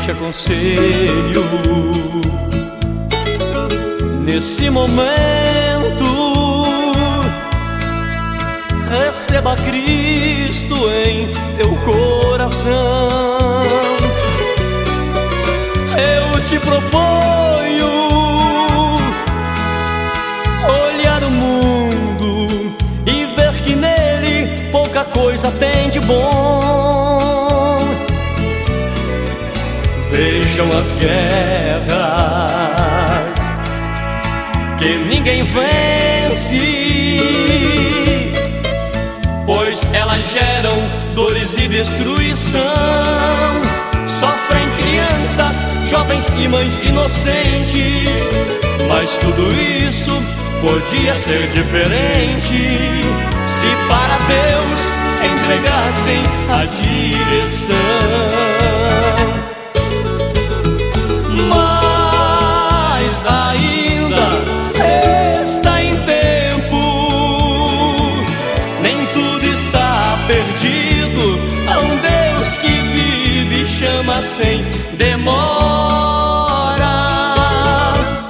te aconselho nesse momento: receba Cristo em teu coração. Eu te proponho olhar o mundo e ver que nele pouca coisa tem de bom. Vejam as guerras que ninguém vence, pois elas geram dores e destruição. Sofrem crianças, jovens e mães inocentes, mas tudo isso podia ser diferente se para Deus entregassem a direção. Mas ainda está em tempo, nem tudo está perdido. Há um Deus que vive e chama sem demora.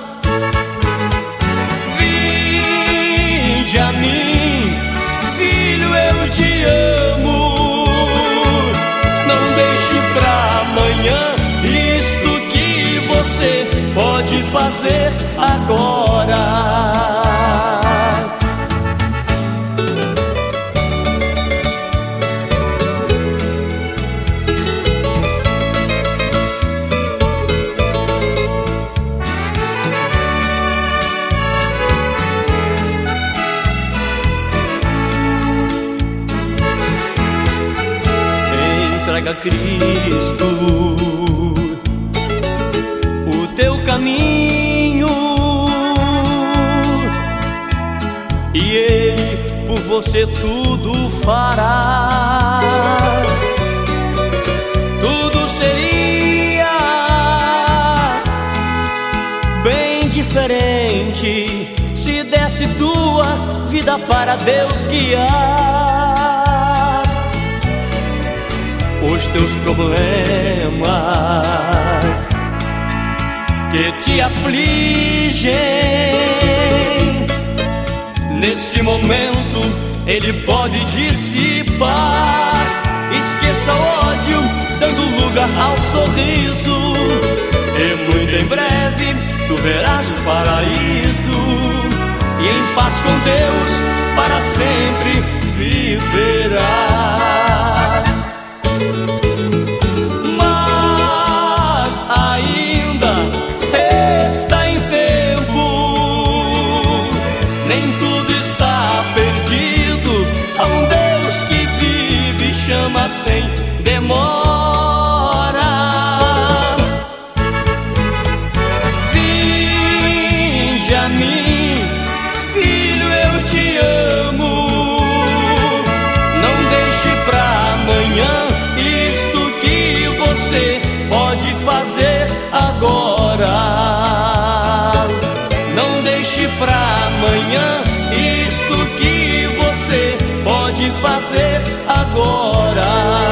Vinde a mim, filho, eu te amo. Não deixe pra amanhã isto que você pode fazer agora. Entrega a Cristo o teu caminho e Ele por você tudo fará. Tudo seria bem diferente se desse tua vida para Deus guiar. Os teus problemas que te afligem, nesse momento Ele pode dissipar. Esqueça o ódio, dando lugar ao sorriso, e muito em breve tu verás o paraíso, e em paz com Deus para sempre viverás. Mas ainda está em tempo, nem tudo está perdido. Há um Deus que vive e chama sem demora. Vinde a mim, filho, eu te amo. Não deixe pra amanhã isto que você pode fazer agora. Não deixe pra amanhã isto que você pode fazer agora.